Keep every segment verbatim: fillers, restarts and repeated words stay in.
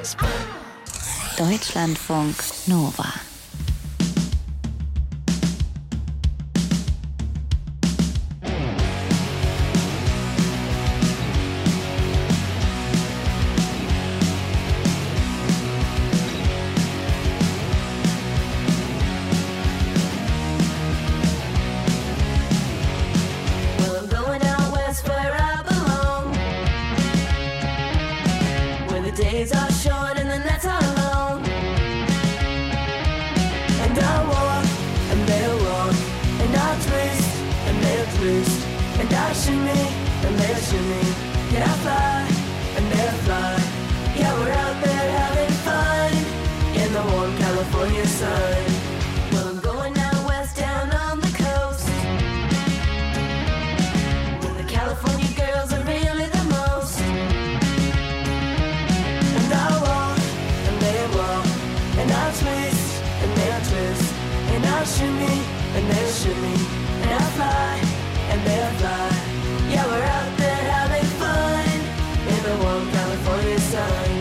Deutschlandfunk Nova. Days are short and the nights are long, and I walk and they'll walk, and I twist and they'll twist, and I shimmy and they'll shimmy, and I fly and they'll fly. Yeah, we're out there having fun in the warm California sun. Well, I'm going out west down on the coast, where the California girls are really the most. And I'll twist, and they'll twist, and I'll shimmy, and they'll shimmy, and I'll fly, and they'll fly. Yeah, we're out there having fun in the warm California sun.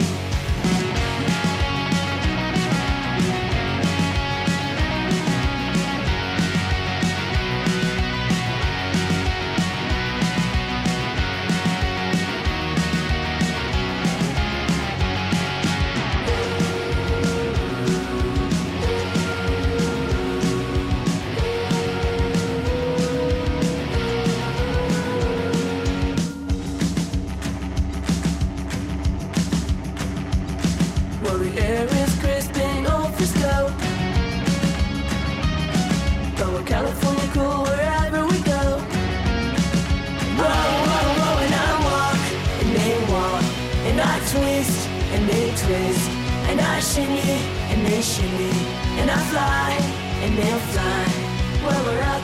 California cool wherever we go. Whoa, whoa, whoa, and I walk, and they walk, and I twist, and they twist, and I shimmy, and they shimmy, and I fly, and they'll fly. Well, we're out